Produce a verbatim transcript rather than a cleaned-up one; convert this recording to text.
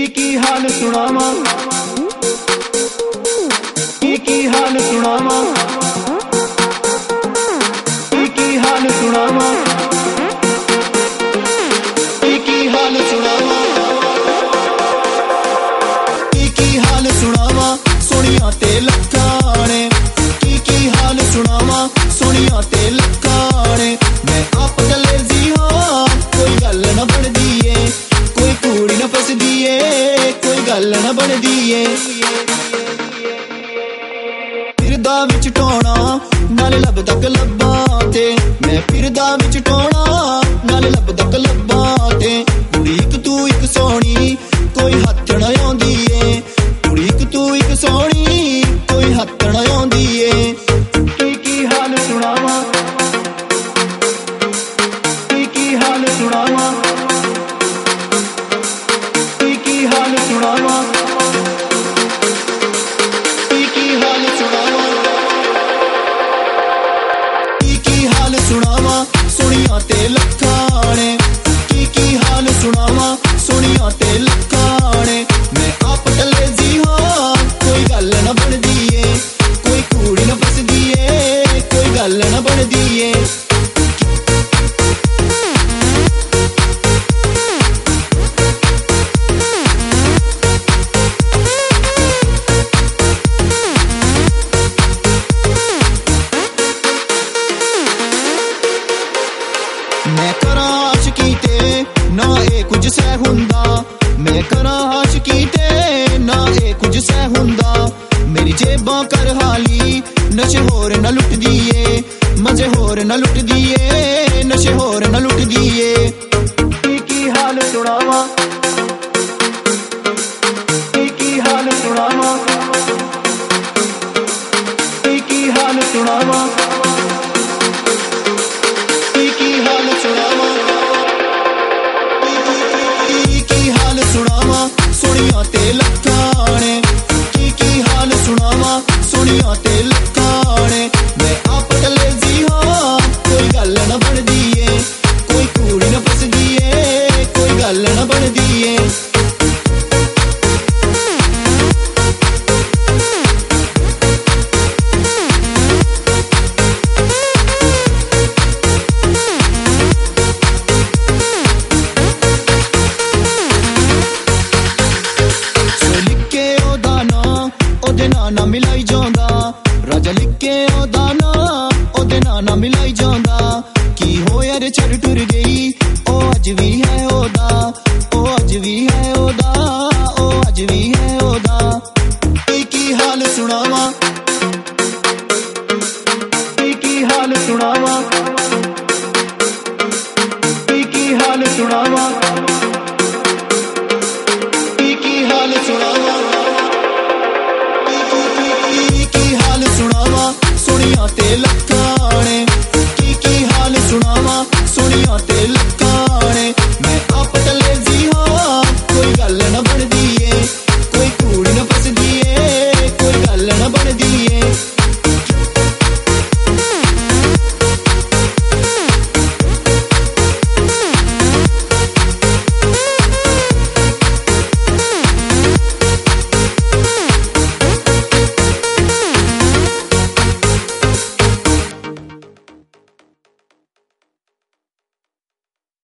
की हाल सुनावा की की हाल सुनावा की की हाल सुनावा की की हाल सुनावा की की हाल सुनावा सोनिया ते लखाने की की हाल सुनावा सोनिया ते लखाने मैं आप गले जी हाँ कोई गल ना बनदी है कोई कूड़ी ना फसदी है कोई गल ना बनदी है फिरदा विच टोना नाल लब तक लब्बा ते मैं फिरदा विच टोना नाल लब तक लब्बा ते कुड़ी इक तू इक सोहनी कोई हत्थ ना आउंदी है कुड़ी इक तू इक सोहनी कोई हत्थ ना आउंदी है की की हाल सुनावा की की हाल सुनावा की की हाल सुनावा की की हाल सुनावा की की हाल सुनावा सोनिया ते लखाने की की हाल सुनावा सोनिया ते लखाने मैं आप टले जी हाँ कोई गल ना बनदी है कोई कूड़ी ना फसदी है कोई गल ना बनदी है मैं करा आशिकी ते ना ए कुछ सह हुंदा मैं करा आशिकी ते